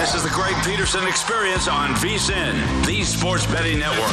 This is the Greg Peterson Experience on VSiN, the Sports Betting Network.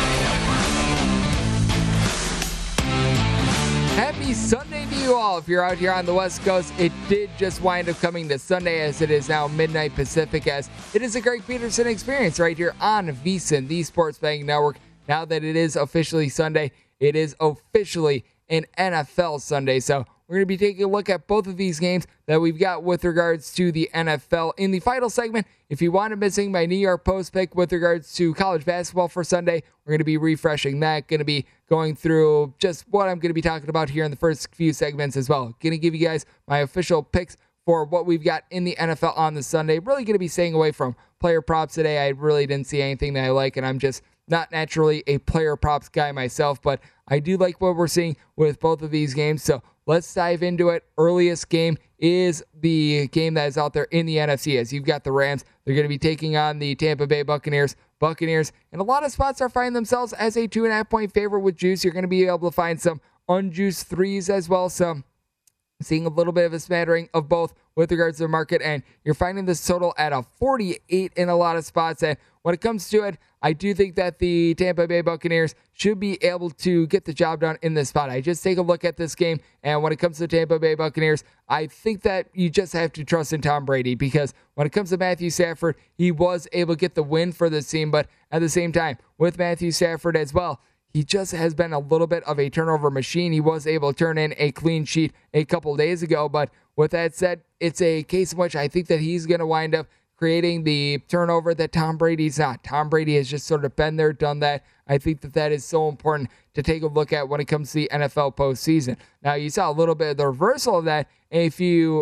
Happy Sunday to you all. If you're out here on the West Coast, it did just wind up coming to Sunday as it is now midnight Pacific, as it is a Greg Peterson Experience right here on VSiN, the Sports Betting Network. Now that it is officially Sunday, it is officially an NFL Sunday. So we're going to be taking a look at both of these games that we've got with regards to the NFL. In the final segment, if you wanted missing my New York Post pick with regards to college basketball for Sunday, we're going to be refreshing that. Going to be going through just what I'm going to be talking about here in the first few segments as well. Going to give you guys my official picks for what we've got in the NFL on this Sunday. Really going to be staying away from player props today. I really didn't see anything that I like, and I'm just not naturally a player props guy myself, but I do like what we're seeing with both of these games. So let's dive into it. Earliest game is the game that is out there in the NFC, as you've got the Rams. They're going to be taking on the Tampa Bay Buccaneers. Buccaneers, in a lot of spots, are finding themselves as a 2.5-point favorite with juice. You're going to be able to find some unjuiced threes as well. So seeing a little bit of a smattering of both with regards to the market, and you're finding this total at a 48 in a lot of spots. And when it comes to it, I do think that the Tampa Bay Buccaneers should be able to get the job done in this spot. I just take a look at this game, and when it comes to the Tampa Bay Buccaneers, I think that you just have to trust in Tom Brady, because when it comes to Matthew Stafford, he was able to get the win for this team, but at the same time, with Matthew Stafford as well, he just has been a little bit of a turnover machine. He was able to turn in a clean sheet a couple days ago, but with that said, it's a case in which I think that he's going to wind up creating the turnover that Tom Brady's not. Tom Brady has just sort of been there, done that. I think that that is so important to take a look at when it comes to the NFL postseason. Now, you saw a little bit of the reversal of that a few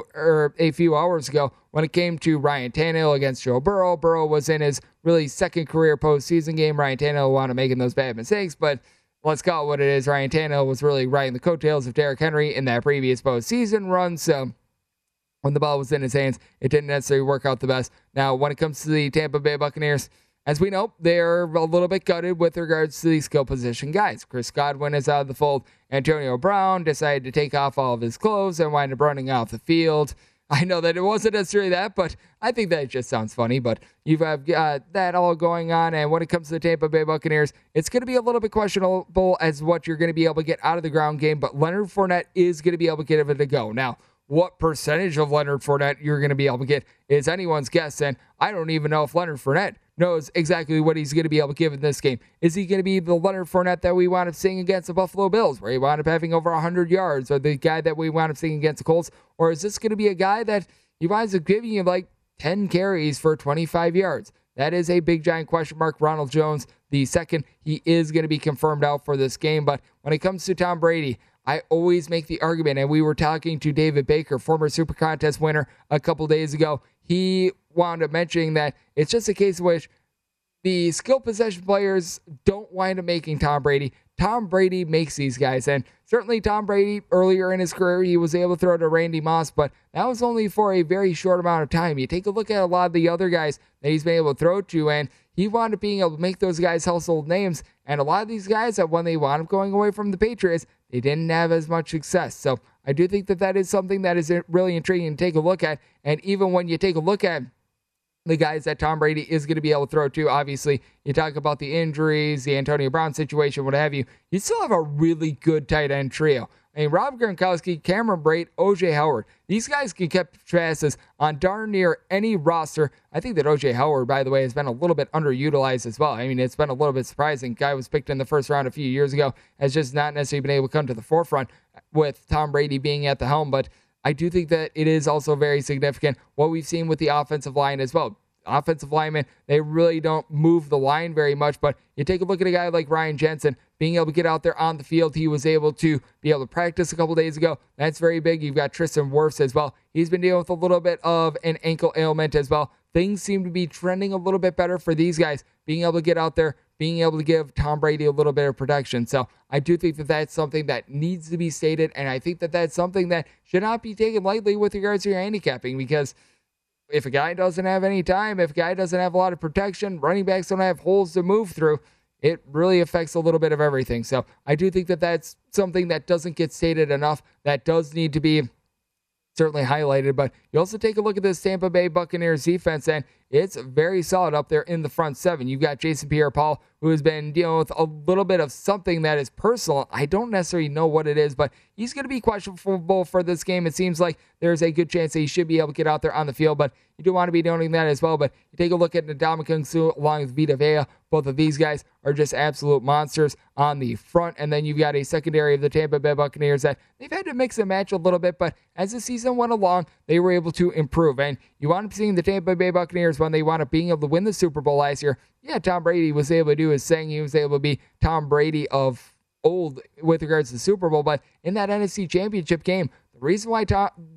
hours ago when it came to Ryan Tannehill against Joe Burrow. Burrow was in his really second career postseason game. Ryan Tannehill wound up making those bad mistakes, but let's call it what it is. Ryan Tannehill was really riding the coattails of Derrick Henry in that previous postseason run, so when the ball was in his hands, it didn't necessarily work out the best. Now, when it comes to the Tampa Bay Buccaneers, as we know, they're a little bit gutted with regards to the skill position guys. Chris Godwin is out of the fold. Antonio Brown decided to take off all of his clothes and wind up running off the field. I know that it wasn't necessarily that, but I think that it just sounds funny. But you've got that all going on, and when it comes to the Tampa Bay Buccaneers, it's going to be a little bit questionable as what you're going to be able to get out of the ground game, but Leonard Fournette is going to be able to give it a go. Now, what percentage of Leonard Fournette you're going to be able to get is anyone's guess, and I don't even know if Leonard Fournette knows exactly what he's going to be able to give in this game. Is he going to be the Leonard Fournette that we wound up seeing against the Buffalo Bills, where he wound up having over 100 yards, or the guy that we wound up seeing against the Colts? Or is this going to be a guy that he winds up giving you like 10 carries for 25 yards? That is a big, giant question mark. Ronald Jones, the second, he is going to be confirmed out for this game. But when it comes to Tom Brady, I always make the argument, and we were talking to David Baker, former Super Contest winner, a couple days ago. He wound up mentioning that it's just a case in which the skill possession players don't wind up making Tom Brady. Tom Brady makes these guys. And certainly Tom Brady, earlier in his career, he was able to throw to Randy Moss, but that was only for a very short amount of time. You take a look at a lot of the other guys that he's been able to throw to, and he wound up being able to make those guys household names. And a lot of these guys, that when they wound up going away from the Patriots, they didn't have as much success. So I do think that that is something that is really intriguing to take a look at. And even when you take a look at the guys that Tom Brady is going to be able to throw to, obviously, you talk about the injuries, the Antonio Brown situation, what have you, you still have a really good tight end trio. I mean, Rob Gronkowski, Cameron Brate, O.J. Howard. These guys can catch passes on darn near any roster. I think that O.J. Howard, by the way, has been a little bit underutilized as well. I mean, it's been a little bit surprising. Guy was picked in the first round a few years ago, has just not necessarily been able to come to the forefront with Tom Brady being at the helm. But I do think that it is also very significant what we've seen with the offensive line as well. Offensive linemen, they really don't move the line very much, but you take a look at a guy like Ryan Jensen, being able to get out there on the field. He was able to be able to practice a couple days ago. That's very big. You've got Tristan Wirfs as well. He's been dealing with a little bit of an ankle ailment as well. Things seem to be trending a little bit better for these guys, being able to get out there, being able to give Tom Brady a little bit of protection. So I do think that that's something that needs to be stated, and I think that that's something that should not be taken lightly with regards to your handicapping, because if a guy doesn't have any time, if a guy doesn't have a lot of protection, running backs don't have holes to move through, it really affects a little bit of everything. So I do think that that's something that doesn't get stated enough, that does need to be certainly highlighted, but you also take a look at this Tampa Bay Buccaneers defense, and it's very solid up there in the front seven. You've got Jason Pierre-Paul, who has been dealing with a little bit of something that is personal. I don't necessarily know what it is, but he's going to be questionable for this game. It seems like there's a good chance that he should be able to get out there on the field, but you do want to be noting that as well. But you take a look at Ndamukong Suh along with Vita Vea. Both of these guys are just absolute monsters on the front. And then you've got a secondary of the Tampa Bay Buccaneers that they've had to mix and match a little bit, but as the season went along, they were able to improve. And you wound up seeing the Tampa Bay Buccaneers when they wound up being able to win the Super Bowl last year. Yeah, Tom Brady was able to do his thing. He was able to be Tom Brady of old with regards to the Super Bowl, but in that NFC Championship game, the reason why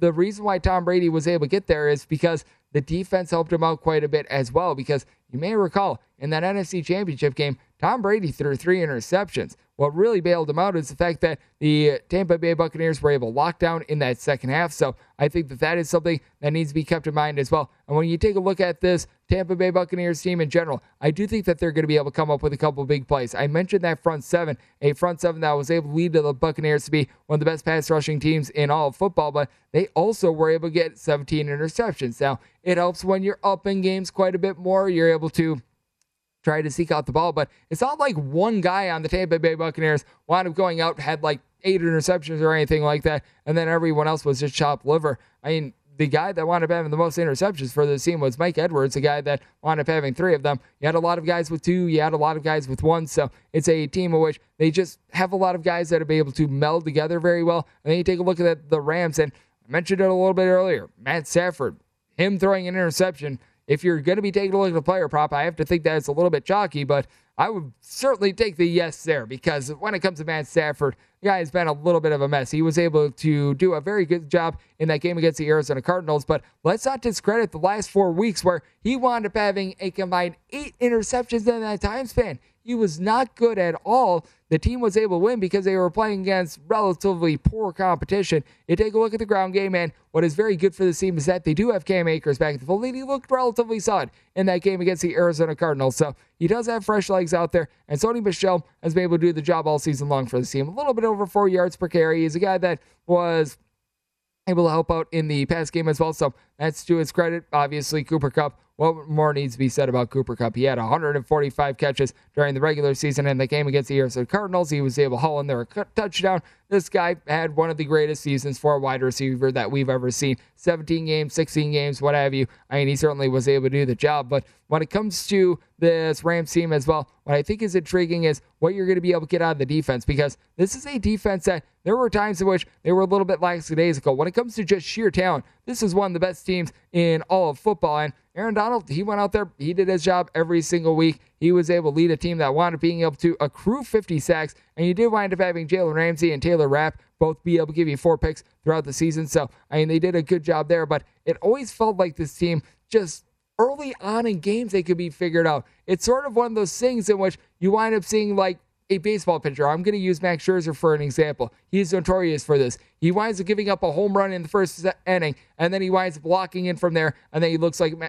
Tom Brady was able to get there is because the defense helped him out quite a bit as well, because you may recall in that NFC Championship game, Tom Brady threw 3 interceptions. What really bailed him out is the fact that the Tampa Bay Buccaneers were able to lock down in that second half. So I think that is something that needs to be kept in mind as well. And when you take a look at this Tampa Bay Buccaneers team in general, I do think that they're going to be able to come up with a couple of big plays. I mentioned that front seven, a front seven that was able to lead to the Buccaneers to be one of the best pass rushing teams in all of football, but they also were able to get 17 interceptions. Now, it helps when you're up in games quite a bit more. You're able to try to seek out the ball, but it's not like one guy on the Tampa Bay Buccaneers wound up going out, had like 8 interceptions or anything like that, and then everyone else was just chopped liver. I mean, the guy that wound up having the most interceptions for the team was Mike Edwards, the guy that wound up having 3 of them. You had a lot of guys with 2, you had a lot of guys with 1, so it's a team in which they just have a lot of guys that are able to meld together very well. And then you take a look at the Rams, and I mentioned it a little bit earlier, Matt Stafford, him throwing an interception. If you're going to be taking a look at the player prop, I have to think that it's a little bit chalky, but I would certainly take the yes there, because when it comes to Matt Stafford, the guy has been a little bit of a mess. He was able to do a very good job in that game against the Arizona Cardinals, but let's not discredit the last 4 weeks where he wound up having a combined 8 interceptions in that time span. He was not good at all. The team was able to win because they were playing against relatively poor competition. You take a look at the ground game, and what is very good for this team is that they do have Cam Akers back at the fold, and he looked relatively solid in that game against the Arizona Cardinals. So he does have fresh legs out there, and Sony Michel has been able to do the job all season long for this team. A little bit over 4 yards per carry. He's a guy that was able to help out in the pass game as well, so that's to his credit. Obviously, Cooper Kupp, what more needs to be said about Cooper Kupp? He had 145 catches during the regular season. In the game against the Arizona Cardinals, he was able to haul in there a touchdown. This guy had one of the greatest seasons for a wide receiver that we've ever seen. 17 games, 16 games, what have you. I mean, he certainly was able to do the job. But when it comes to this Rams team as well, what I think is intriguing is what you're going to be able to get out of the defense, because this is a defense that there were times in which they were a little bit lackadaisical. When it comes to just sheer talent, this is one of the best teams in all of football. And Aaron Donald, he went out there, he did his job every single week. He was able to lead a team that wound up being able to accrue 50 sacks, and you did wind up having Jalen Ramsey and Taylor Rapp both be able to give you 4 picks throughout the season. So, I mean, they did a good job there, but it always felt like this team just early on in games they could be figured out. It's sort of one of those things in which you wind up seeing like a baseball pitcher. I'm going to use Max Scherzer for an example. He's notorious for this. He winds up giving up a home run in the first inning, and then he winds up blocking in from there, and then he looks like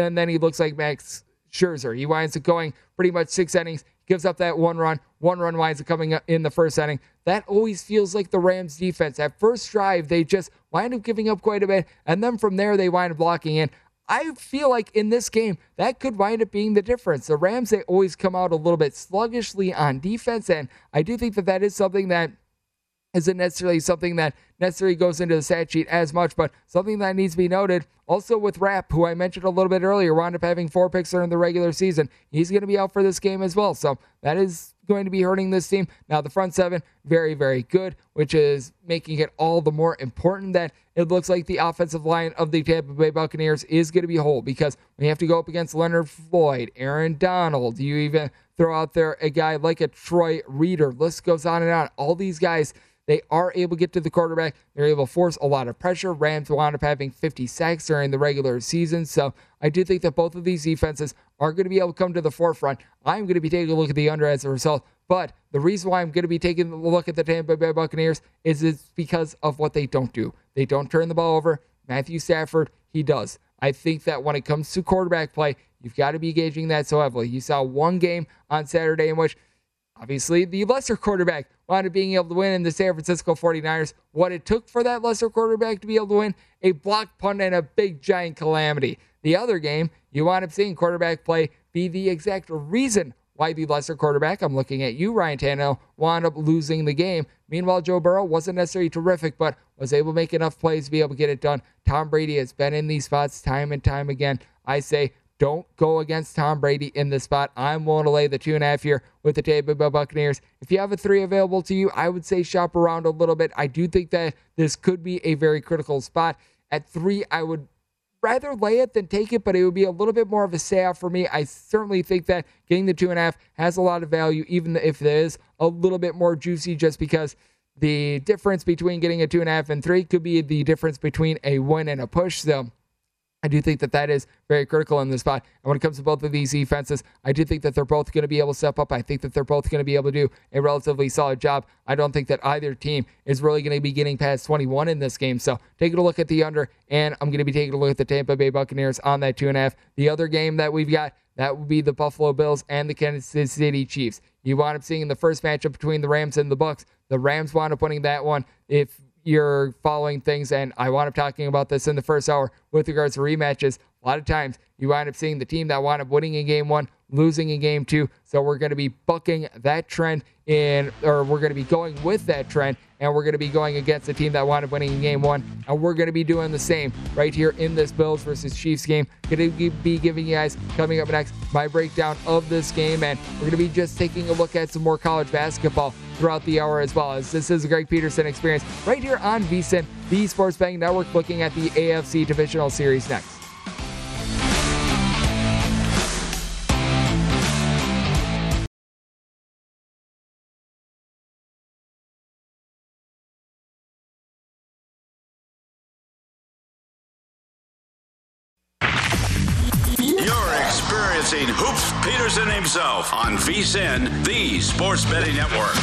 Max Scherzer. He winds up going pretty much 6 innings, gives up that 1 run. 1 run winds up coming up in the first inning. That always feels like the Rams defense. That first drive, they just wind up giving up quite a bit, and then from there, they wind up blocking in. I feel like in this game, that could wind up being the difference. The Rams, they always come out a little bit sluggishly on defense, and I do think that is something that isn't necessarily something that necessarily goes into the stat sheet as much, but something that needs to be noted. Also with Rapp, who I mentioned a little bit earlier, wound up having 4 picks during the regular season. He's going to be out for this game as well, so that is going to be hurting this team. Now, the front seven, very, very good, which is making it all the more important that it looks like the offensive line of the Tampa Bay Buccaneers is going to be whole, because when you have to go up against Leonard Floyd, Aaron Donald, you even throw out there a guy like a Troy Reader, list goes on and on. All these guys, they are able to get to the quarterback. They're able to force a lot of pressure. Rams wound up having 50 sacks during the regular season. So I do think that both of these defenses are going to be able to come to the forefront. I'm going to be taking a look at the under as a result. But the reason why I'm going to be taking a look at the Tampa Bay Buccaneers is it's because of what they don't do. They don't turn the ball over. Matthew Stafford, he does. I think that when it comes to quarterback play, you've got to be gauging that so heavily. You saw one game on Saturday in which obviously, the lesser quarterback wound up being able to win in the San Francisco 49ers. What it took for that lesser quarterback to be able to win, a blocked punt and a big giant calamity. The other game, you wound up seeing quarterback play be the exact reason why the lesser quarterback, I'm looking at you, Ryan Tannehill, wound up losing the game. Meanwhile, Joe Burrow wasn't necessarily terrific, but was able to make enough plays to be able to get it done. Tom Brady has been in these spots time and time again. I say, don't go against Tom Brady in this spot. I'm willing to lay the 2.5 here with the Tampa Bay Buccaneers. If you have a 3 available to you, I would say shop around a little bit. I do think that this could be a very critical spot. At 3, I would rather lay it than take it, but it would be a little bit more of a stay-off for me. I certainly think that getting the 2.5 has a lot of value, even if it is a little bit more juicy, just because the difference between getting a 2.5 and 3 could be the difference between a win and a push. So I do think that that is very critical in this spot. And when it comes to both of these defenses, I do think that they're both going to be able to step up. I think that they're both going to be able to do a relatively solid job. I don't think that either team is really going to be getting past 21 in this game. So taking a look at the under, and I'm going to be taking a look at the Tampa Bay Buccaneers on that 2.5. The other game that we've got, that would be the Buffalo Bills and the Kansas City Chiefs. You wound up seeing the first matchup between the Rams and the Bucs. The Rams wound up winning that one. If you're following things, and I wound up talking about this in the first hour with regards to rematches, a lot of times you wind up seeing the team that wound up winning in game 1 losing in game 2. So we're going to be bucking that trend we're going to be going with that trend, and we're going to be going against the team that wound up winning in game 1, and we're going to be doing the same right here in this Bills versus Chiefs game. Going to be giving you guys, coming up next, my breakdown of this game, and we're going to be just taking a look at some more college basketball throughout the hour as well, as this is a Greg Peterson experience right here on VSiN, the Sports Betting Network, looking at the AFC Divisional Series next. Hoops Peterson himself on VSiN, the Sports Betting Network.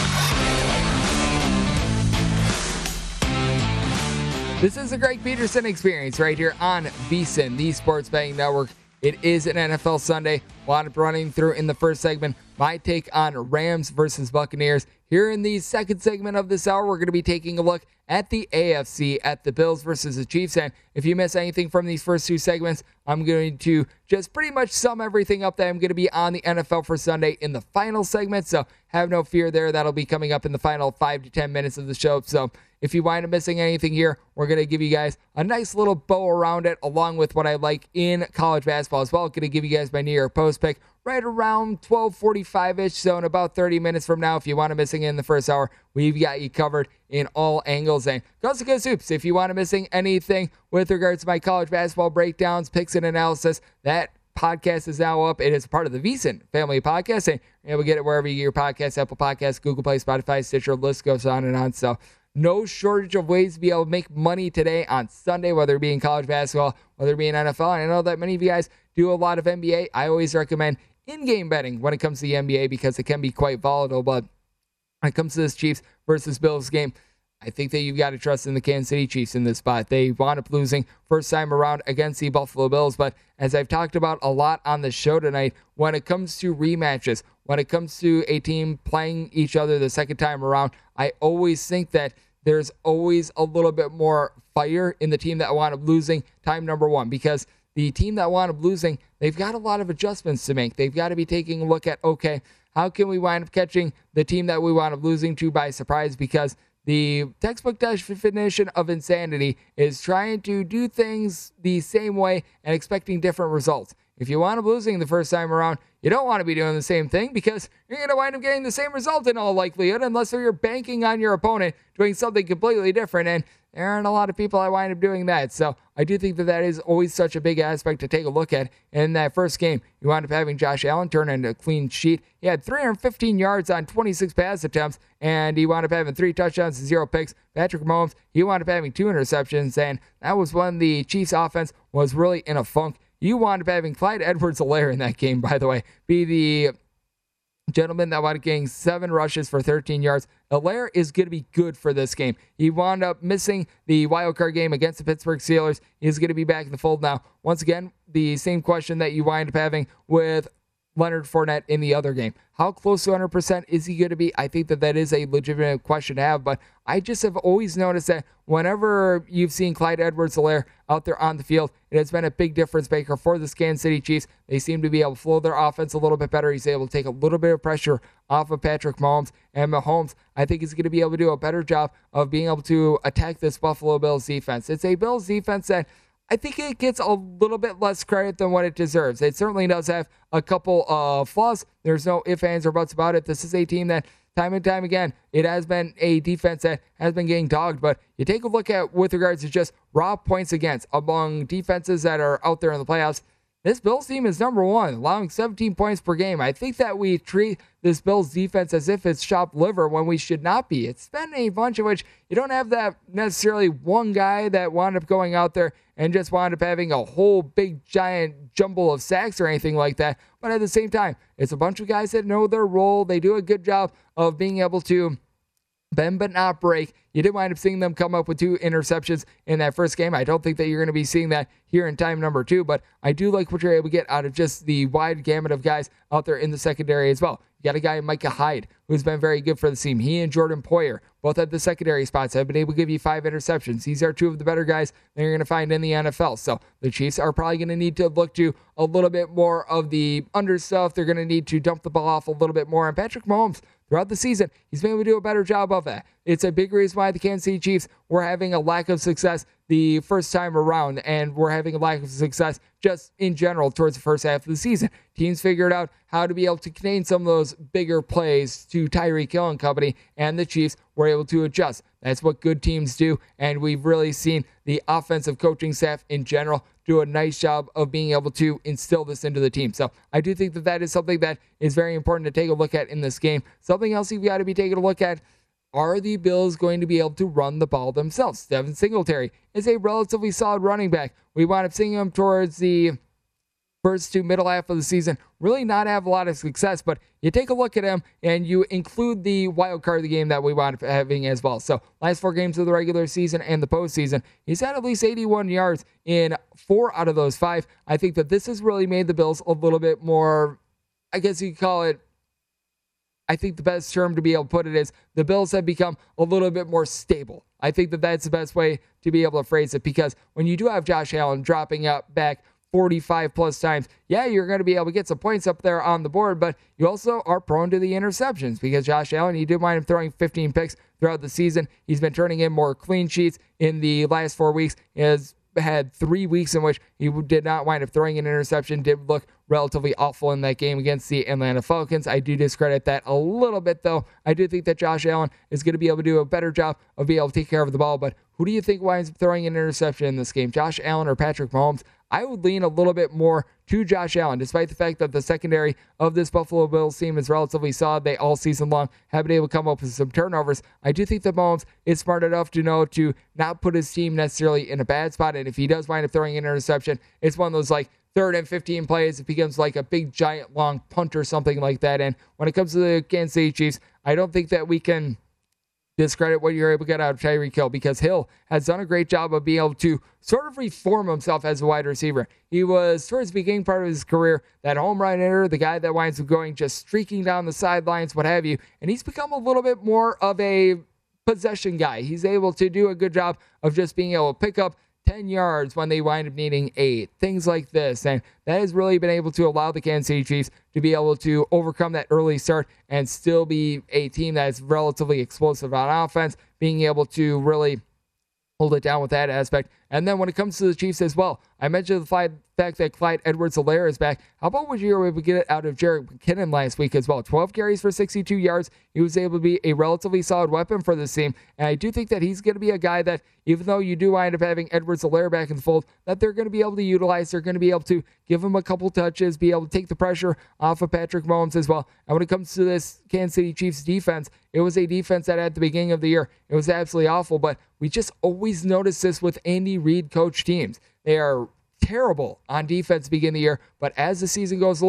This is a Greg Peterson experience right here on VSiN, the Sports Betting Network. It is an NFL Sunday. Wound up running through in the first segment my take on Rams versus Buccaneers. Here in the second segment of this hour, we're going to be taking a look at the AFC, at the Bills versus the Chiefs. And if you miss anything from these first two segments, I'm going to just pretty much sum everything up that I'm going to be on the NFL for Sunday in the final segment. So have no fear there. That'll be coming up in the final 5 to 10 minutes of the show. So if you wind up missing anything here, we're going to give you guys a nice little bow around it, along with what I like in college basketball as well. I'm going to give you guys my New York Post pick right around 12:45-ish, so in about 30 minutes from now. If you want to missing in the first hour, we've got you covered in all angles. And Coast to Coast Hoops, if you want to missing anything with regards to my college basketball breakdowns, picks, and analysis, that podcast is now up. It is part of the VSiN family podcast, and you're able to get it wherever you get your podcasts, Apple Podcasts, Google Play, Spotify, Stitcher, list goes on and on. So no shortage of ways to be able to make money today on Sunday, whether it be in college basketball, whether it be in NFL. And I know that many of you guys do a lot of NBA. I always recommend in-game betting when it comes to the NBA because it can be quite volatile. But when it comes to this Chiefs versus Bills game, I think that you've got to trust in the Kansas City Chiefs in this spot. They wound up losing first time around against the Buffalo Bills. But as I've talked about a lot on the show tonight, when it comes to rematches, when it comes to a team playing each other the second time around, I always think that there's always a little bit more fire in the team that wound up losing time number one, because the team that wound up losing, they've got a lot of adjustments to make. They've got to be taking a look at, okay, how can we wind up catching the team that we wound up losing to by surprise? Because the textbook definition of insanity is trying to do things the same way and expecting different results. If you wind up losing the first time around, you don't want to be doing the same thing because you're going to wind up getting the same result in all likelihood, unless you're banking on your opponent doing something completely different. And there aren't a lot of people that wind up doing that. So I do think that that is always such a big aspect to take a look at. In that first game, you wound up having Josh Allen turn into a clean sheet. He had 315 yards on 26 pass attempts, and he wound up having 3 touchdowns and 0 picks. Patrick Mahomes, he wound up having 2 interceptions, and that was when the Chiefs offense was really in a funk. You wound up having Clyde Edwards-Helaire in that game, by the way, be the gentleman that wound up getting 7 rushes for 13 yards. Helaire is going to be good for this game. He wound up missing the wildcard game against the Pittsburgh Steelers. He's going to be back in the fold now. Once again, the same question that you wind up having with Leonard Fournette in the other game. How close to 100% is he going to be? I think that is a legitimate question to have, but I just have always noticed that whenever you've seen Clyde Edwards-Helaire out there on the field, it has been a big difference maker for the Kansas City Chiefs. They seem to be able to flow their offense a little bit better. He's able to take a little bit of pressure off of Patrick Mahomes, and Mahomes, I think, is going to be able to do a better job of being able to attack this Buffalo Bills defense. It's a Bills defense that I think it gets a little bit less credit than what it deserves. It certainly does have a couple of flaws. There's no ifs, ands, or buts about it. This is a team that, time and time again, it has been a defense that has been getting dogged. But you take a look at, with regards to just raw points against among defenses that are out there in the playoffs, this Bills team is number one, allowing 17 points per game. I think that we treat this Bills defense as if it's chopped liver when we should not be. It's been a bunch of which you don't have that necessarily one guy that wound up going out there and just wound up having a whole big giant jumble of sacks or anything like that. But at the same time, it's a bunch of guys that know their role. They do a good job of being able to bend but not break. You did wind up seeing them come up with 2 interceptions in that first game. I don't think that you're going to be seeing that here in time number 2, but I do like what you're able to get out of just the wide gamut of guys out there in the secondary as well. You got a guy, Micah Hyde, who's been very good for the team. He and Jordan Poyer, both at the secondary spots, have been able to give you 5 interceptions. These are 2 of the better guys that you're going to find in the NFL. So the Chiefs are probably going to need to look to a little bit more of the under stuff. They're going to need to dump the ball off a little bit more. And Patrick Mahomes, throughout the season, he's been able to do a better job of that. It's a big reason why the Kansas City Chiefs were having a lack of success the first time around, and we're having a lack of success just in general towards the first half of the season. Teams figured out how to be able to contain some of those bigger plays to Tyreek Hill and company, and the Chiefs were able to adjust. That's what good teams do, and we've really seen the offensive coaching staff in general do a nice job of being able to instill this into the team. So I do think that is something that is very important to take a look at in this game. Something else you've got to be taking a look at: are the Bills going to be able to run the ball themselves? Devin Singletary is a relatively solid running back. We wound up seeing him towards the first to middle half of the season really not have a lot of success, but you take a look at him and you include the wild card of the game that we wound up having as well. So last 4 games of the regular season and the postseason, he's had at least 81 yards in 4 out of those 5. I think that this has really made the Bills a little bit more, I guess you could call it, I think the best term to be able to put it is the Bills have become a little bit more stable. I think that that's the best way to be able to phrase it, because when you do have Josh Allen dropping up back 45 plus times, yeah, you're going to be able to get some points up there on the board, but you also are prone to the interceptions because Josh Allen, he did wind up throwing 15 picks throughout the season. He's been turning in more clean sheets in the last 4 weeks. He has had 3 weeks in which he did not wind up throwing an interception, did look relatively awful in that game against the Atlanta Falcons. I do discredit that a little bit, though. I do think that Josh Allen is going to be able to do a better job of being able to take care of the ball, but who do you think winds up throwing an interception in this game, Josh Allen or Patrick Mahomes? I would lean a little bit more to Josh Allen, despite the fact that the secondary of this Buffalo Bills team is relatively solid. They all season long have been able to come up with some turnovers. I do think that Mahomes is smart enough to know to not put his team necessarily in a bad spot, and if he does wind up throwing an interception, it's one of those like 3rd and 15 plays. It becomes like a big, giant, long punt or something like that. And when it comes to the Kansas City Chiefs, I don't think that we can discredit what you're able to get out of Tyreek Hill, because Hill has done a great job of being able to sort of reform himself as a wide receiver. He was, towards the beginning part of his career, that home run hitter, the guy that winds up going, just streaking down the sidelines, what have you, and he's become a little bit more of a possession guy. He's able to do a good job of just being able to pick up 10 yards when they wind up needing 8, things like this. And that has really been able to allow the Kansas City Chiefs to be able to overcome that early start and still be a team that is relatively explosive on offense, being able to really hold it down with that aspect. And then when it comes to the Chiefs as well, I mentioned the fact that Clyde Edwards-Helaire is back. How about what you were able to get it out of Jerick McKinnon last week as well? 12 carries for 62 yards. He was able to be a relatively solid weapon for this team. And I do think that he's going to be a guy that, even though you do wind up having Edwards-Helaire back in the fold, that they're going to be able to utilize. They're going to be able to give him a couple touches, be able to take the pressure off of Patrick Mahomes as well. And when it comes to this Kansas City Chiefs defense, it was a defense that at the beginning of the year, it was absolutely awful, but we just always noticed this with Andy Reid coach teams. They are terrible on defense to begin the year, but as the season goes along,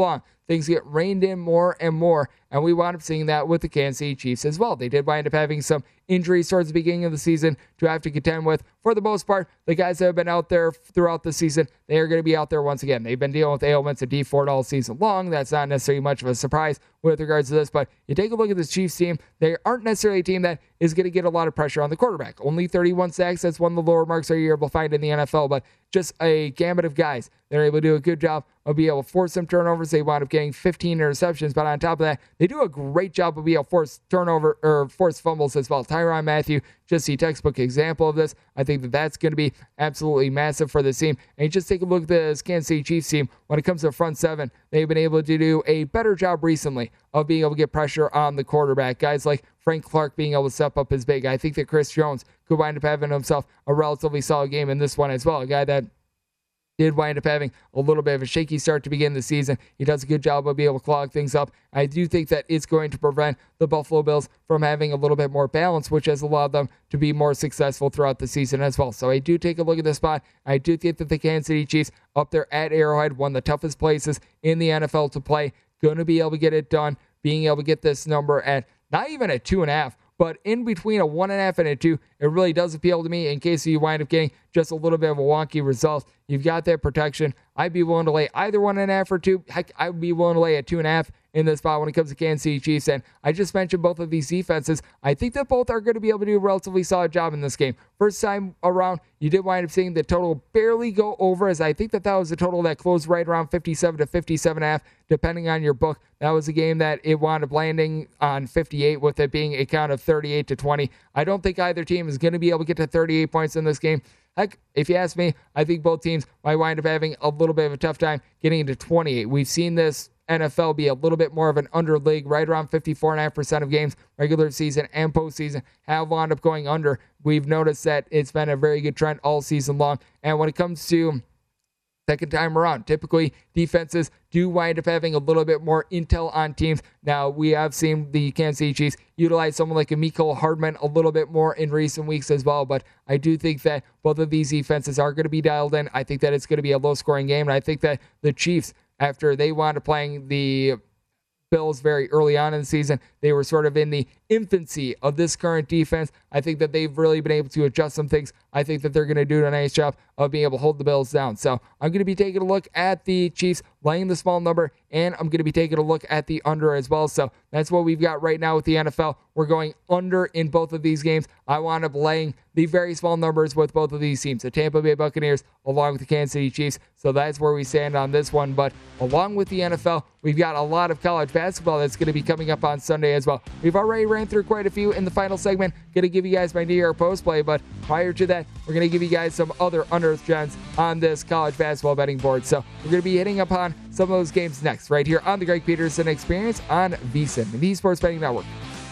things get reined in more and more, and we wound up seeing that with the Kansas City Chiefs as well. They did wind up having some injuries towards the beginning of the season to have to contend with. For the most part, the guys that have been out there throughout the season, they are going to be out there once again. They've been dealing with ailments of Dee Ford all season long. That's not necessarily much of a surprise with regards to this, but you take a look at this Chiefs team, they aren't necessarily a team that is going to get a lot of pressure on the quarterback. Only 31 sacks, that's one of the lower marks that you're able to find in the NFL, but just a gamut of guys. They're able to do a good job of being able to force some turnovers. They wound up getting 15 interceptions, but on top of that, they do a great job of being able to force turnover or force fumbles as well. Tyrann Mathieu, just a textbook example of this. I think that that's going to be absolutely massive for this team. And you just take a look at this Kansas City Chiefs team. When it comes to the front seven, they've been able to do a better job recently of being able to get pressure on the quarterback. Guys like Frank Clark being able to step up his big. I think that Chris Jones could wind up having himself a relatively solid game in this one as well. A guy that did wind up having a little bit of a shaky start to begin the season. He does a good job of being able to clog things up. I do think that it's going to prevent the Buffalo Bills from having a little bit more balance, which has allowed them to be more successful throughout the season as well. So I do take a look at this spot. I do think that the Kansas City Chiefs up there at Arrowhead, one of the toughest places in the NFL to play, going to be able to get it done, being able to get this number at not even at 2.5, but in between a 1.5 and a 2, it really does appeal to me in case you wind up getting just a little bit of a wonky result. You've got that protection. I'd be willing to lay either 1.5 or 2. Heck, I would be willing to lay a 2.5 in this spot when it comes to Kansas City Chiefs. And I just mentioned both of these defenses. I think that both are going to be able to do a relatively solid job in this game. First time around, you did wind up seeing the total barely go over, as I think that was a total that closed right around 57 to 57.5, depending on your book. That was a game that it wound up landing on 58, with it being a count of 38 to 20. I don't think either team is going to be able to get to 38 points in this game. Heck, if you ask me, I think both teams might wind up having a little bit of a tough time getting into 28. We've seen this NFL be a little bit more of an under league, right around 54.5% of games, regular season and postseason, have wound up going under. We've noticed that it's been a very good trend all season long. And when it comes to second time around, typically defenses do wind up having a little bit more intel on teams. Now, we have seen the Kansas City Chiefs utilize someone like a Mecole Hardman a little bit more in recent weeks as well, but I do think that both of these defenses are going to be dialed in. I think that it's going to be a low-scoring game, and I think that the Chiefs, after they wound up playing the Bills very early on in the season, they were sort of in the infancy of this current defense. I think that they've really been able to adjust some things. I think that they're going to do a nice job of being able to hold the Bills down. So I'm going to be taking a look at the Chiefs laying the small number, and I'm going to be taking a look at the under as well. So that's what we've got right now with the NFL. We're going under in both of these games. I wound up laying the very small numbers with both of these teams, the Tampa Bay Buccaneers along with the Kansas City Chiefs. So that's where we stand on this one. But along with the NFL, we've got a lot of college basketball that's going to be coming up on Sunday as well. We've already ran through quite a few in the final segment. Going to give you guys my New Year post play, but prior to that, we're going to give you guys some other unearthed gems on this college basketball betting board. So we're going to be hitting upon some of those games next, right here on the Greg Peterson Experience on VSiN, the Sports Betting Network.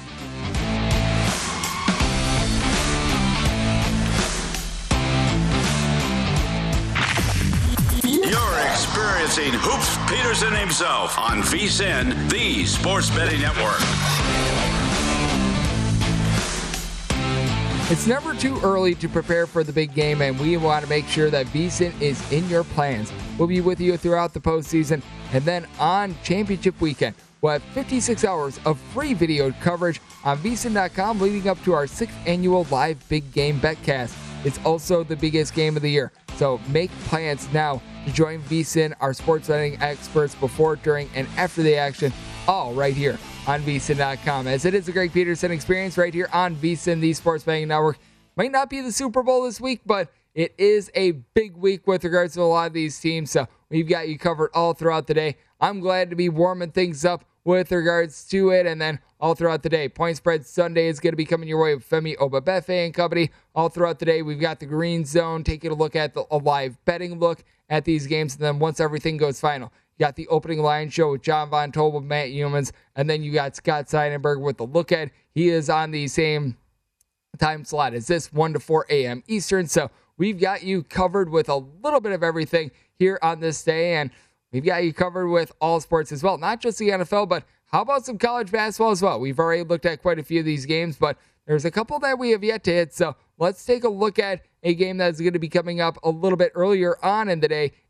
You're experiencing Hoops Peterson himself on VSiN, the Sports Betting Network. It's never too early to prepare for the big game, and we want to make sure that VSiN is in your plans. We'll be with you throughout the postseason, and then on championship weekend, we'll have 56 hours of free video coverage on VSiN.com leading up to our 6th annual live big game betcast. It's also the biggest game of the year, so make plans now to join VSiN, our sports betting experts, before, during, and after the action, all right here on VSiN.com, as it is the Greg Peterson Experience right here on VSiN, the Sports Betting Network. Might not be the Super Bowl this week, but it is a big week with regards to a lot of these teams, so we've got you covered all throughout the day. I'm glad to be warming things up with regards to it, and then all throughout the day. Point Spread Sunday is going to be coming your way with Femi Obabefe and company. All throughout the day, we've got the Green Zone, taking a look at a live betting look at these games, and then once everything goes final, you got the opening line show with John Von Tobel, Matt Humans, and then you got Scott Seidenberg with the look at. He is on the same time slot as this, 1 to 4 a.m. Eastern. So we've got you covered with a little bit of everything here on this day, and we've got you covered with all sports as well. Not just the NFL, but how about some college basketball as well? We've already looked at quite a few of these games, but there's a couple that we have yet to hit. So let's take a look at a game that's going to be coming up a little bit earlier on in the day,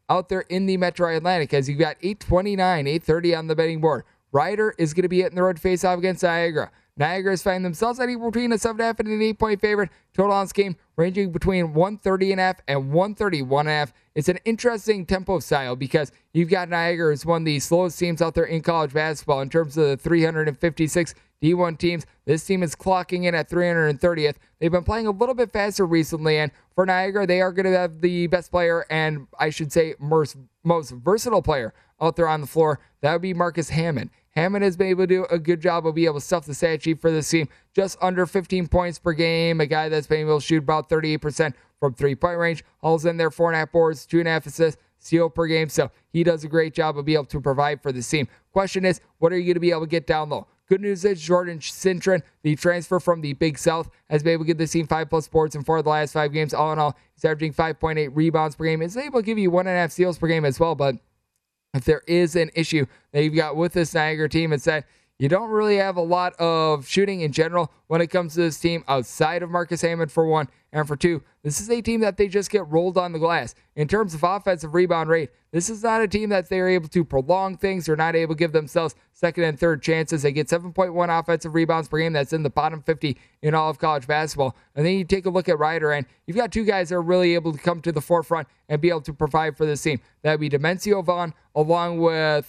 out there in the Metro Atlantic, as you've got 829, 830 on the betting board. Rider is going to be hitting the road to face off against Niagara. Niagara is finding themselves at between a 7.5 and an 8-point favorite. Total on this game ranging between 130.5 and 131.5. It's an interesting tempo style because you've got Niagara as one of the slowest teams out there in college basketball in terms of the 356 D1 teams. This team is clocking in at 330th. They've been playing a little bit faster recently, and for Niagara, they are going to have the best player and I should say most versatile player out there on the floor. That would be Marcus Hammond. Hammond has been able to do a good job of being able to stuff the stat sheet for this team. Just under 15 points per game. A guy that's been able to shoot about 38% from three-point range. Hauls in there 4.5 boards, 2.5 assists, steal per game. So he does a great job of being able to provide for this team. Question is, what are you going to be able to get down low? Good news is Jordan Cintron, the transfer from the Big South, has been able to give this team 5+ boards in 4 of the last 5 games. All in all, he's averaging 5.8 rebounds per game. He's able to give you 1.5 steals per game as well, but if there is an issue that you've got with this Niagara team, it's that you don't really have a lot of shooting in general when it comes to this team outside of Marcus Hammond, for one. And for two, this is a team that they just get rolled on the glass. In terms of offensive rebound rate, this is not a team that they're able to prolong things. They're not able to give themselves second and third chances. They get 7.1 offensive rebounds per game. That's in the bottom 50 in all of college basketball. And then you take a look at Rider, and you've got two guys that are really able to come to the forefront and be able to provide for this team. That would be Demencio Vaughn along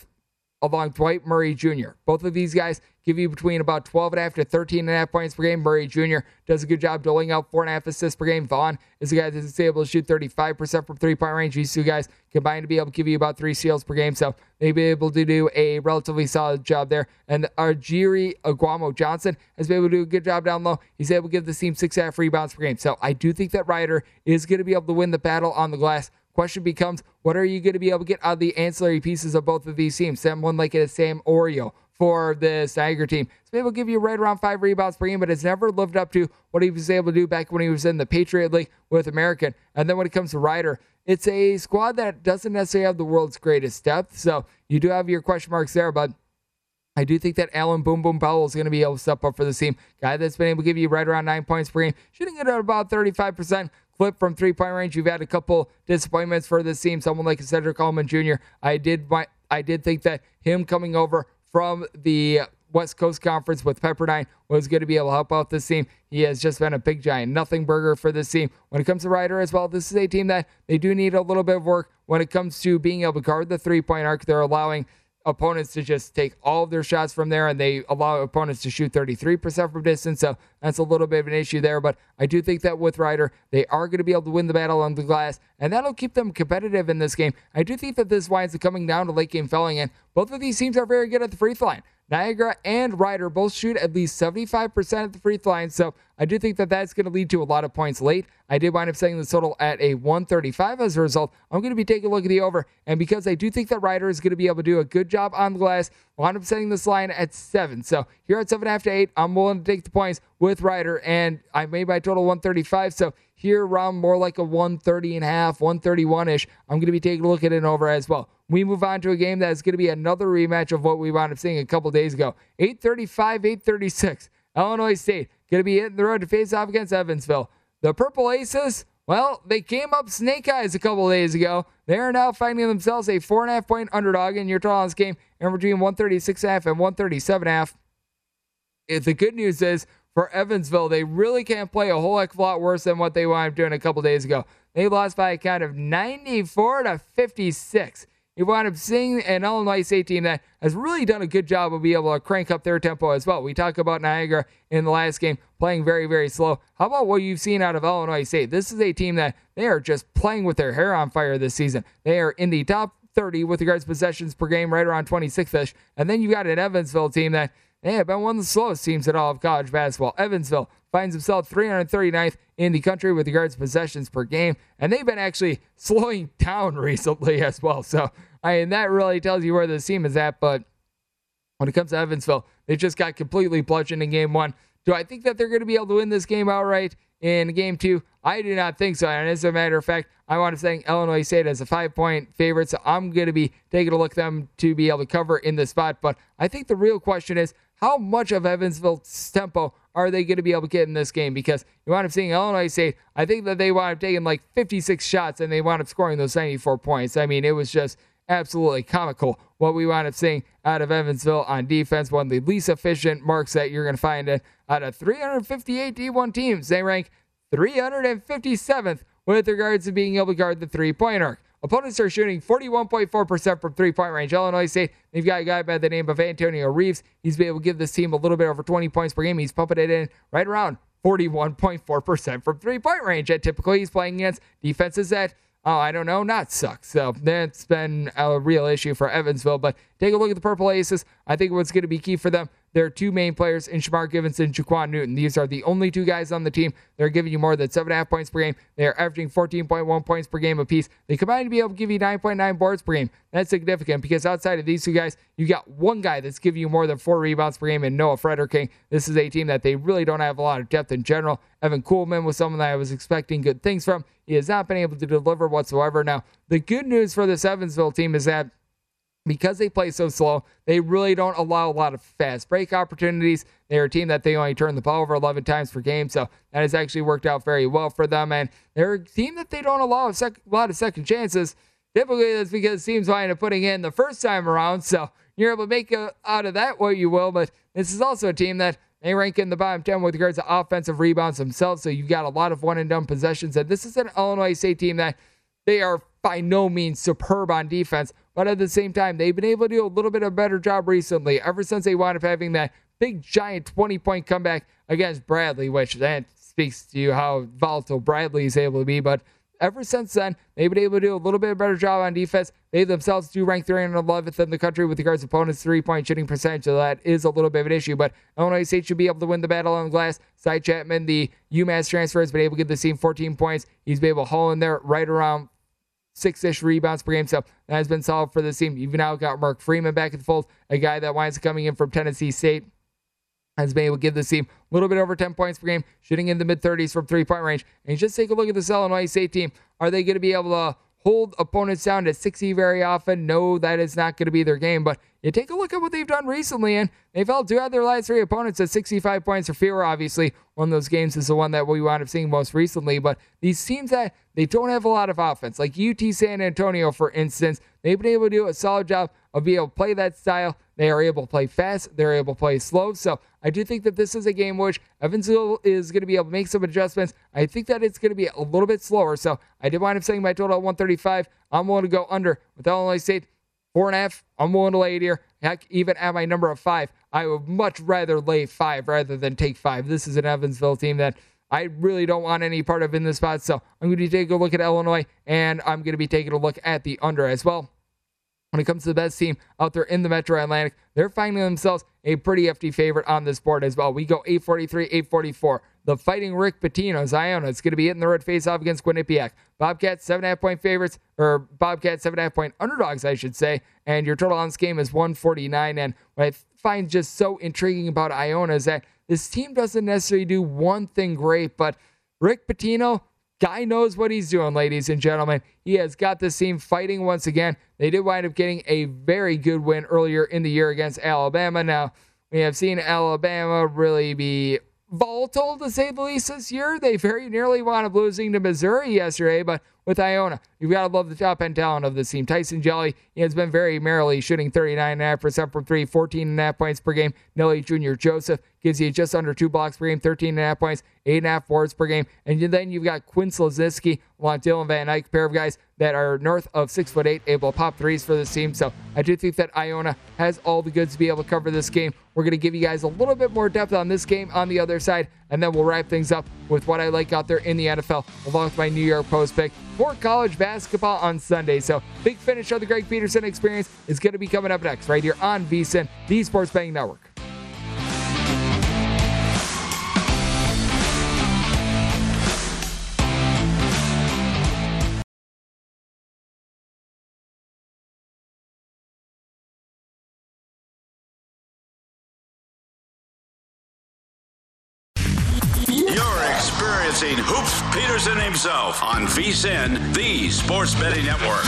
Dwight Murray Jr. Both of these guys give you between about 12.5 to 13.5 points per game. Murray Jr. does a good job doling out 4.5 assists per game. Vaughn is a guy that's able to shoot 35% from three-point range. These two guys combined to be able to give you about 3 steals per game, so they'll be able to do a relatively solid job there. And Arjiri Aguamo Johnson has been able to do a good job down low. He's able to give the team 6.5 rebounds per game. So I do think that Rider is going to be able to win the battle on the glass. Question becomes, what are you going to be able to get out of the ancillary pieces of both of these teams? Someone like a Sam Orio for this Niagara team. He's able to give you right around 5 rebounds per game, but has never lived up to what he was able to do back when he was in the Patriot League with American. And then when it comes to Rider, it's a squad that doesn't necessarily have the world's greatest depth, so you do have your question marks there, but I do think that Allen Boom Boom Powell is going to be able to step up for the team. Guy that's been able to give you right around 9 points per game, shooting it at about 35%. Flip from three-point range. You've had a couple disappointments for this team. Someone like Cedric Allman Jr. I did think that him coming over from the West Coast Conference with Pepperdine was going to be able to help out this team. He has just been a big giant nothing burger for this team. When it comes to Rider as well, this is a team that they do need a little bit of work when it comes to being able to guard the three-point arc. They're allowing opponents to just take all of their shots from there, and they allow opponents to shoot 33% from distance, so that's a little bit of an issue there, but I do think that with Rider, they are going to be able to win the battle on the glass, and that'll keep them competitive in this game. I do think that this winds up coming down to late game felling, and both of these teams are very good at the free throw line. Niagara and Rider both shoot at least 75% at the free throw line, so I do think that that's going to lead to a lot of points late. I did wind up setting the total at a 135 as a result. I'm going to be taking a look at the over, and because I do think that Rider is going to be able to do a good job on the glass, I'll wind up setting this line at 7. So here at 7.5 to 8, I'm willing to take the points with Rider, and I made my total 135, so here around more like a 130.5, 131-ish, I'm going to be taking a look at it over as well. We move on to a game that is going to be another rematch of what we wound up seeing a couple days ago. 8:35, 8:36. Illinois State going to be hitting the road to face off against Evansville. The Purple Aces, well, they came up snake eyes a couple days ago. They are now finding themselves a 4.5 point underdog in your total on this game, and between 136.5 and 137.5. The good news is for Evansville, they really can't play a whole heck of a lot worse than what they wound up doing a couple days ago. They lost by a count of 94-56. You wind up seeing an Illinois State team that has really done a good job of being able to crank up their tempo as well. We talked about Niagara in the last game playing very, very slow. How about what you've seen out of Illinois State? This is a team that they are just playing with their hair on fire this season. They are in the top 30 with regards to possessions per game, right around 26-ish. And then you got an Evansville team that they have been one of the slowest teams in all of college basketball. Evansville finds himself 339th in the country with regards to possessions per game, and they've been actually slowing down recently as well. So, that really tells you where this team is at, but when it comes to Evansville, they just got completely bludgeoned in game 1. Do I think that they're going to be able to win this game outright in game 2? I do not think so, and as a matter of fact, I want to say Illinois State as a 5-point favorite, so I'm going to be taking a look at them to be able to cover in this spot, but I think the real question is, how much of Evansville's tempo are they going to be able to get in this game? Because you wind up seeing Illinois State, I think that they wound up taking like 56 shots and they wound up scoring those 94 points. I mean, it was just absolutely comical what we wound up seeing out of Evansville on defense. One of the least efficient marks that you're going to find out of 358 D1 teams. They rank 357th with regards to being able to guard the three-point arc. Opponents are shooting 41.4% from three-point range. Illinois State, they've got a guy by the name of Antonio Reeves. He's been able to give this team a little bit over 20 points per game. He's pumping it in right around 41.4% from three-point range. And typically, he's playing against defenses that, not suck. So that's been a real issue for Evansville. But take a look at the Purple Aces. I think what's going to be key for them, their two main players in Shamar Givens and Jaquan Newton. These are the only two guys on the team. They're giving you more than 7.5 points per game. They are averaging 14.1 points per game apiece. They combine to be able to give you 9.9 boards per game. That's significant because outside of these two guys, you got one guy that's giving you more than 4 rebounds per game in Noah Frederking. This is a team that they really don't have a lot of depth in general. Evan Kuhlman was someone that I was expecting good things from. He has not been able to deliver whatsoever. Now, the good news for this Evansville team is that because they play so slow, they really don't allow a lot of fast break opportunities. They're a team that they only turn the ball over 11 times per game, so that has actually worked out very well for them. And they're a team that they don't allow a lot of second chances. Typically, that's because teams wind up putting in the first time around, so you're able to make out of that what you will. But this is also a team that they rank in the bottom 10 with regards to offensive rebounds themselves, so you've got a lot of one-and-done possessions. And this is an Illinois State team that they are by no means superb on defense, but at the same time, they've been able to do a little bit of a better job recently, ever since they wound up having that big, giant 20-point comeback against Bradley, which that speaks to you how volatile Bradley is able to be. But ever since then, they've been able to do a little bit better job on defense. They themselves do rank 311th in the country with regards to opponents' three-point shooting percentage, so that is a little bit of an issue. But Illinois State should be able to win the battle on the glass. Cy Chapman, the UMass transfer, has been able to give the team 14 points. He's been able to haul in there right around 6-ish rebounds per game, so that has been solid for this team. You've now got Mark Freeman back in the fold, a guy that winds up coming in from Tennessee State, has been able to give this team a little bit over 10 points per game, shooting in the mid-30s from three-point range. And just take a look at this Illinois State team. Are they going to be able to hold opponents down to 60 very often? No, that is not going to be their game, but you take a look at what they've done recently, and they've held 2 out of their last 3 opponents at 65 points or fewer. Obviously, one of those games is the one that we wound up seeing most recently, but these teams that they don't have a lot of offense, like UT San Antonio, for instance, they've been able to do a solid job of being able to play that style. They are able to play fast. They're able to play slow. So I do think that this is a game which Evansville is going to be able to make some adjustments. I think that it's going to be a little bit slower. So I did wind up saying my total at 135. I'm willing to go under with Illinois State. 4.5, I'm willing to lay it here. Heck, even at my number of 5, I would much rather lay 5 rather than take 5. This is an Evansville team that I really don't want any part of in this spot. So I'm going to take a look at Illinois, and I'm going to be taking a look at the under as well. When it comes to the best team out there in the Metro Atlantic, they're finding themselves a pretty hefty favorite on this board as well. We go 843, 844. The Fighting Rick Pitino's Iona is going to be hitting the road face-off against Quinnipiac. Bobcats 7.5-point favorites, or Bobcats 7.5-point underdogs, I should say. And your total on this game is 149. And what I find just so intriguing about Iona is that this team doesn't necessarily do one thing great, but Rick Pitino, guy knows what he's doing, ladies and gentlemen. He has got this team fighting once again. They did wind up getting a very good win earlier in the year against Alabama. Now, we have seen Alabama really be volatile, to say the least, this year. They very nearly wound up losing to Missouri yesterday, but with Iona, you've got to love the top-end talent of this team. Tyson Jelly, he has been very merrily shooting 39.5% from 3, 14.5 points per game. Nelly Jr. Joseph gives you just under 2 blocks per game, 13.5 points, 8.5 boards per game. And then you've got Quinn Slazinski along Dylan Van Eyck, pair of guys that are north of 6'8", able to pop threes for this team. So I do think that Iona has all the goods to be able to cover this game. We're going to give you guys a little bit more depth on this game on the other side, and then we'll wrap things up with what I like out there in the NFL, along with my New York Post pick for college basketball on Sunday. So big finish of the Greg Peterson experience is going to be coming up next right here on VSiN, the Sports Betting Network. Experiencing Hoops Peterson himself on VSiN, the Sports Betting Network.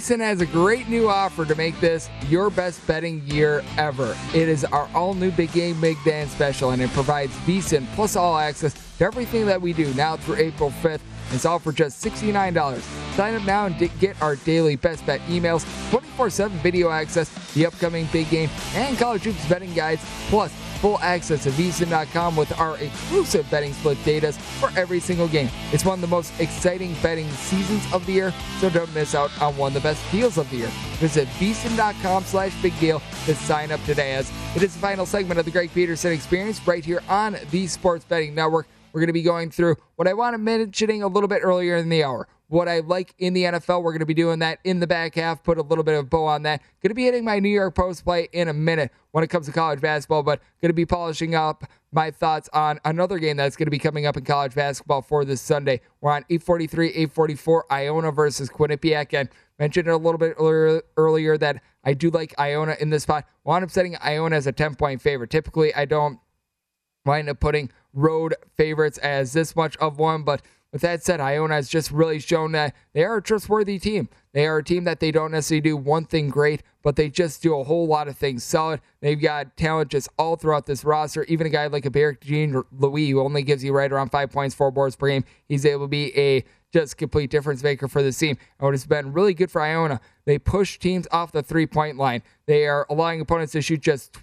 VSiN has a great new offer to make this your best betting year ever. It is our all-new Big Game Big Dance special, and it provides VSiN plus all access to everything that we do now through April 5th. It's all for just $69. Sign up now and get our daily best bet emails, 24/7 video access, the upcoming big game, and college hoops betting guides, plus full access to VSiN.com with our exclusive betting split data for every single game. It's one of the most exciting betting seasons of the year, so don't miss out on one of the best deals of the year. Visit VSiN.com/big deal to sign up today, as it is the final segment of the Greg Peterson Experience right here on the Sports Betting Network. We're going to be going through what I wanted mentioning a little bit earlier in the hour. What I like in the NFL, we're going to be doing that in the back half, put a little bit of a bow on that. Going to be hitting my New York Post play in a minute when it comes to college basketball, but going to be polishing up my thoughts on another game that's going to be coming up in college basketball for this Sunday. We're on 8:43, 8:44, Iona versus Quinnipiac, and mentioned it a little bit earlier that I do like Iona in this spot. Wound up setting Iona as a 10-point favorite. Typically, I don't wind up putting road favorites as this much of one, but with that said, Iona has just really shown that they are a trustworthy team. They are a team that they don't necessarily do one thing great, but they just do a whole lot of things solid. They've got talent just all throughout this roster. Even a guy like a Barrick Jean Louis, who only gives you right around 5 points, 4 boards per game, he's able to be a just complete difference maker for this team. And what has been really good for Iona, they push teams off the three-point line. They are allowing opponents to shoot just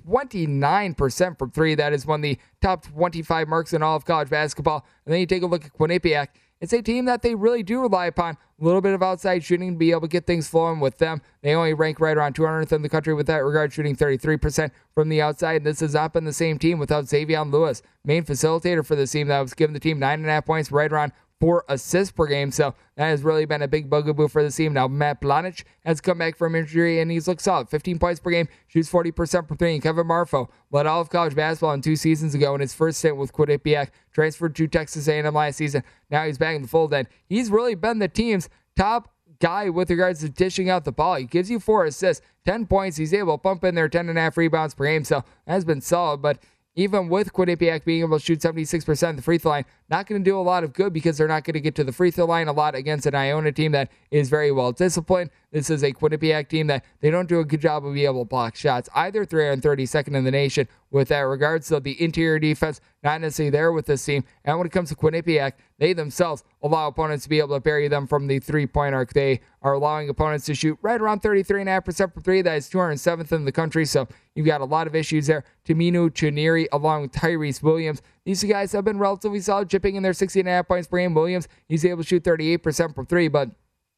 29% from three. That is one of the top 25 marks in all of college basketball. And then you take a look at Quinnipiac. It's a team that they really do rely upon a little bit of outside shooting to be able to get things flowing with them. They only rank right around 200th in the country with that regard, shooting 33% from the outside. This has not been the same team without Xavier Lewis, main facilitator for this team that was giving the team 9.5 points, right around 4 assists per game. So that has really been a big bugaboo for the team. Now, Matt Blanic has come back from injury, and he's looked solid. 15 points per game, shoots 40% from three. And Kevin Marfo led all of college basketball in 2 seasons ago in his first stint with Quinnipiac, transferred to Texas A&M last season. Now he's back in the fold, and he's really been the team's top guy with regards to dishing out the ball. He gives you 4 assists, 10 points. He's able to pump in there 10.5 rebounds per game, so that has been solid. But even with Quinnipiac being able to shoot 76% at the free throw line, not going to do a lot of good because they're not going to get to the free throw line a lot against an Iona team that is very well disciplined. This is a Quinnipiac team that they don't do a good job of being able to block shots. Either 332nd in the nation with that regard. So the interior defense, not necessarily there with this team. And when it comes to Quinnipiac, they themselves allow opponents to be able to bury them from the three-point arc. They are allowing opponents to shoot right around 33.5% from three. That is 207th in the country. So you've got a lot of issues there. Taminu Chiniri along with Tyrese Williams. These guys have been relatively solid, chipping in their 16.5 points per game. Williams, he's able to shoot 38% from three, but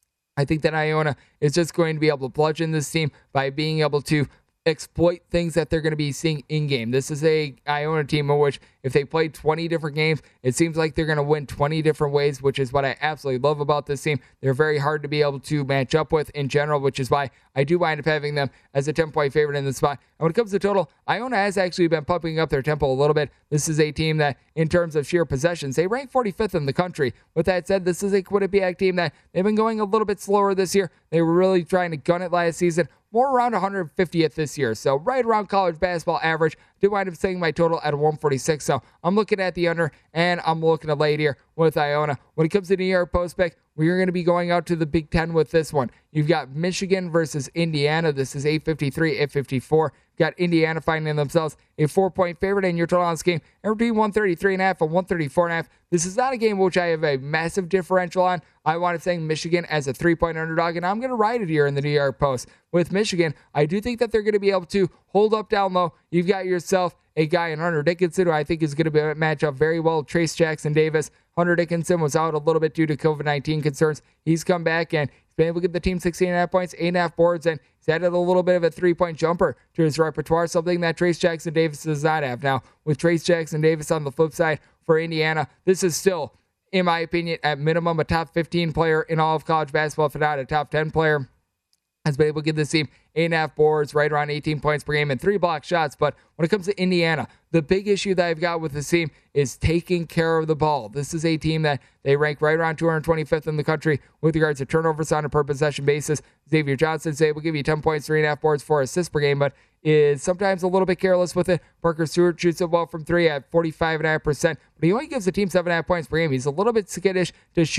I think that Iona is just going to be able to bludgeon this team by being able to exploit things that they're going to be seeing in-game. This is a Iona team in which if they play 20 different games, it seems like they're going to win 20 different ways, which is what I absolutely love about this team. They're very hard to be able to match up with in general, which is why I do wind up having them as a 10-point favorite in this spot. And when it comes to total, Iona has actually been pumping up their tempo a little bit. This is a team that, in terms of sheer possessions, they rank 45th in the country. With that said, this is a Quinnipiac team that they've been going a little bit slower this year. They were really trying to gun it last season. More around 150th this year. So right around college basketball average. Did wind up setting my total at 146. So I'm looking at the under, and I'm looking to lay it here with Iona. When it comes to New York Post pick, we're going to be going out to the Big Ten with this one. You've got Michigan versus Indiana. This is 8:53, 8:54. Got Indiana finding themselves a 4-point favorite, and your total on this game between 133.5 and 134.5. This is not a game which I have a massive differential on. I wound up saying Michigan as a 3-point underdog, and I'm going to ride it here in the New York Post. With Michigan, I do think that they're going to be able to hold up down low. You've got yourself a guy in Hunter Dickinson, who I think is going to match up very well with Trace Jackson Davis. Hunter Dickinson was out a little bit due to COVID-19 concerns. He's come back, and he's been able to get the team 16.5 points, 8.5 boards, and he's added a little bit of a 3-point jumper to his repertoire, something that Trace Jackson Davis does not have. Now, with Trace Jackson Davis on the flip side for Indiana, this is still, in my opinion, at minimum, a top 15 player in all of college basketball, if not a top 10 player. Has been able to give this team 8.5 boards, right around 18 points per game, and 3 block shots. But when it comes to Indiana, the big issue that I've got with this team is taking care of the ball. This is a team that they rank right around 225th in the country with regards to turnovers on a per possession basis. Xavier Johnson's able to give you 10 points, 3.5 boards, 4 assists per game, but is sometimes a little bit careless with it. Parker Stewart shoots it well from three at 45.5%, but he only gives the team 7.5 points per game. He's a little bit skittish to shoot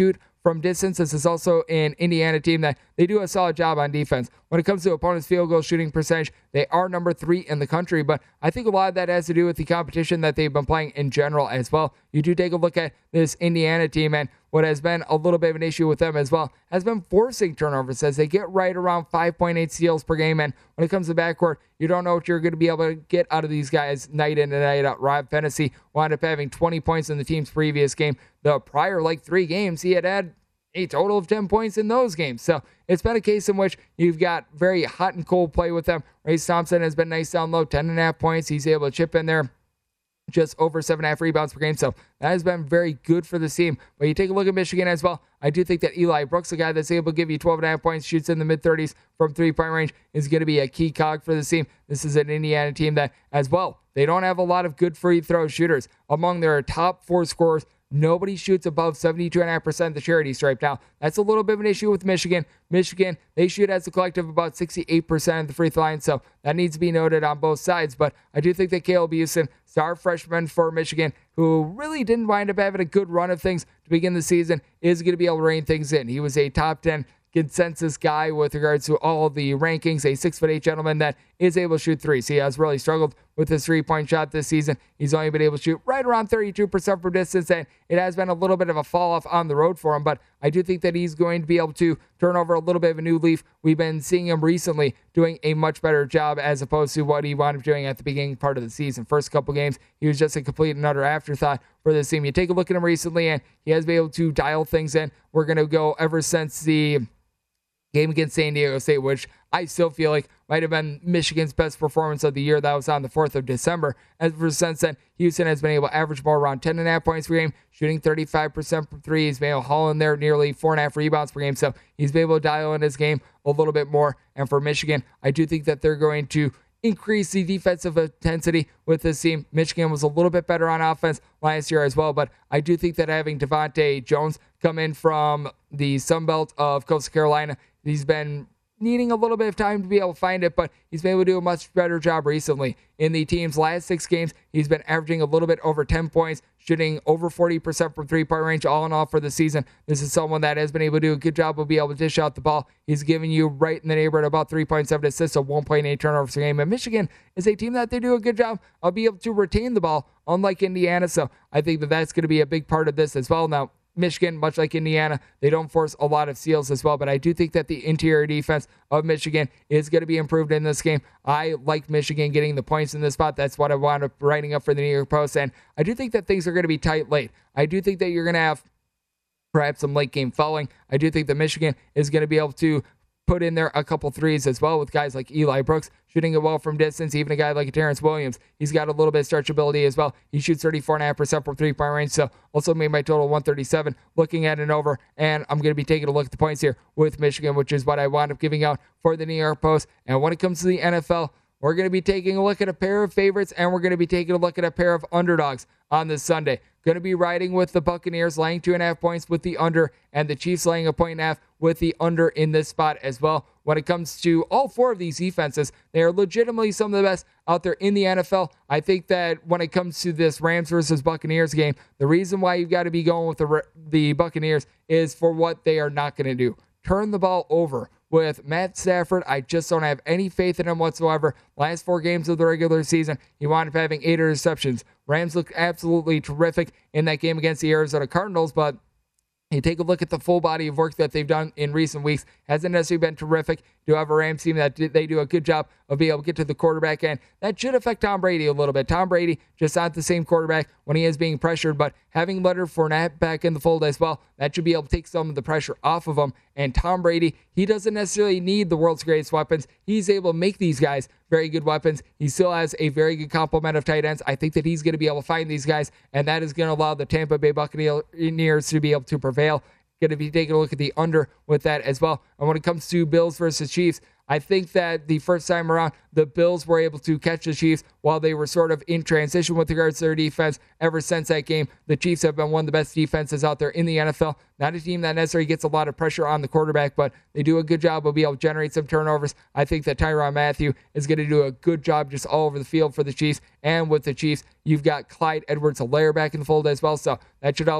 from distance. This is also an Indiana team that they do a solid job on defense. When it comes to opponents' field goal shooting percentage, they are number 3 in the country, but I think a lot of that has to do with the competition that they've been playing in general as well. You do take a look at this Indiana team, and what has been a little bit of an issue with them as well has been forcing turnovers, as they get right around 5.8 steals per game, and when it comes to backcourt, you don't know what you're going to be able to get out of these guys night in and night out. Rob Fennessy wound up having 20 points in the team's previous game. The prior 3 games, he had a total of 10 points in those games. So it's been a case in which you've got very hot and cold play with them. Race Thompson has been nice down low, 10.5 points. He's able to chip in there just over 7.5 rebounds per game. So that has been very good for the team. But you take a look at Michigan as well. I do think that Eli Brooks, a guy that's able to give you 12.5 points, shoots in the mid-30s from three-point range, is going to be a key cog for the team. This is an Indiana team that, as well, they don't have a lot of good free throw shooters. Among their top 4 scorers, nobody shoots above 72.5% of the charity stripe. Now, that's a little bit of an issue with Michigan. Michigan, they shoot as a collective about 68% of the free throw line, so that needs to be noted on both sides. But I do think that Caleb Houston, star freshman for Michigan, who really didn't wind up having a good run of things to begin the season, is going to be able to rein things in. He was a top 10 consensus guy with regards to all of the rankings, a 6'8" gentleman that is able to shoot threes. He has really struggled with his three-point shot this season. He's only been able to shoot right around 32% from distance, and it has been a little bit of a fall-off on the road for him, but I do think that he's going to be able to turn over a little bit of a new leaf. We've been seeing him recently doing a much better job as opposed to what he wound up doing at the beginning part of the season. First couple games, he was just a complete and utter afterthought for this team. You take a look at him recently, and he has been able to dial things in. We're going to go ever since the game against San Diego State, which I still feel like might have been Michigan's best performance of the year. That was on the 4th of December. Ever since then, Houston has been able to average more around 10.5 points per game, shooting 35% from three. He's been able to haul in there nearly 4.5 rebounds per game. So he's been able to dial in his game a little bit more. And for Michigan, I do think that they're going to increase the defensive intensity with this team. Michigan was a little bit better on offense last year as well, but I do think that having Devontae Jones come in from the Sun Belt of Coastal Carolina, he's been needing a little bit of time to be able to find it, but he's been able to do a much better job recently. In the team's last 6 games, he's been averaging a little bit over 10 points, shooting over 40% from three-point range, all in all for the season. This is someone that has been able to do a good job of being able to dish out the ball. He's giving you right in the neighborhood about 3.7 assists, of 1.8 turnovers per game. And Michigan is a team that they do a good job of being able to retain the ball, unlike Indiana. So I think that that's going to be a big part of this as well. Now, Michigan, much like Indiana, they don't force a lot of steals as well, but I do think that the interior defense of Michigan is going to be improved in this game. I like Michigan getting the points in this spot. That's what I wound up writing up for the New York Post, and I do think that things are going to be tight late. I do think that you're going to have perhaps some late game fouling. I do think that Michigan is going to be able to put in there a couple threes as well with guys like Eli Brooks shooting it well from distance. Even a guy like Terrence Williams, he's got a little bit of stretchability as well. He shoots 34.5% from three-point range, so also made my total 137 looking at an over, and I'm going to be taking a look at the points here with Michigan, which is what I wound up giving out for the New York Post. And when it comes to the NFL, we're going to be taking a look at a pair of favorites, and we're going to be taking a look at a pair of underdogs on this Sunday. Going to be riding with the Buccaneers, laying 2.5 points with the under, and the Chiefs laying 1.5 with the under in this spot as well. When it comes to all 4 of these defenses, they are legitimately some of the best out there in the NFL. I think that when it comes to this Rams versus Buccaneers game, the reason why you've got to be going with the Buccaneers is for what they are not going to do. Turn the ball over. With Matt Stafford, I just don't have any faith in him whatsoever. Last 4 games of the regular season, he wound up having 8 interceptions. Rams looked absolutely terrific in that game against the Arizona Cardinals, but you take a look at the full body of work that they've done in recent weeks. Hasn't necessarily been terrific. Do have a Rams team that they do a good job of being able to get to the quarterback, and that should affect Tom Brady a little bit. Tom Brady just not the same quarterback when he is being pressured, but having Leonard Fournette back in the fold as well, that should be able to take some of the pressure off of him. And Tom Brady, he doesn't necessarily need the world's greatest weapons. He's able to make these guys very good weapons. He still has a very good complement of tight ends. I think that he's going to be able to find these guys, and that is going to allow the Tampa Bay Buccaneers to be able to prevail. Going to be taking a look at the under with that as well. And when it comes to Bills versus Chiefs, I think that the first time around, the Bills were able to catch the Chiefs while they were sort of in transition with regards to their defense. Ever since that game, the Chiefs have been one of the best defenses out there in the NFL. Not a team that necessarily gets a lot of pressure on the quarterback, but they do a good job of being able to generate some turnovers. I think that Tyrann Mathieu is going to do a good job just all over the field for the Chiefs. And with the Chiefs, you've got Clyde Edwards-Helaire back in the fold as well, so that should help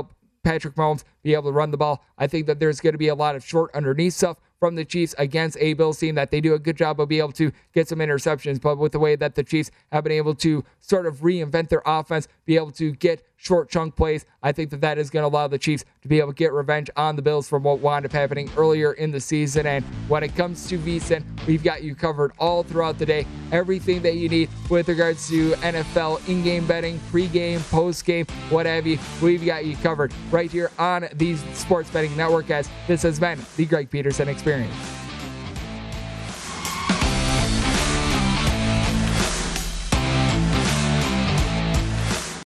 Patrick Mahomes be able to run the ball. I think that there's going to be a lot of short underneath stuff from the Chiefs against a Bills team that they do a good job of being able to get some interceptions, but with the way that the Chiefs have been able to sort of reinvent their offense, be able to get short chunk plays, I think that that is going to allow the Chiefs to be able to get revenge on the Bills from what wound up happening earlier in the season. And when it comes to VSiN, we've got you covered all throughout the day. Everything that you need with regards to NFL in-game betting, pre-game, post-game, what have you, we've got you covered right here on the Sports Betting Network, as this has been the Greg Peterson Experience.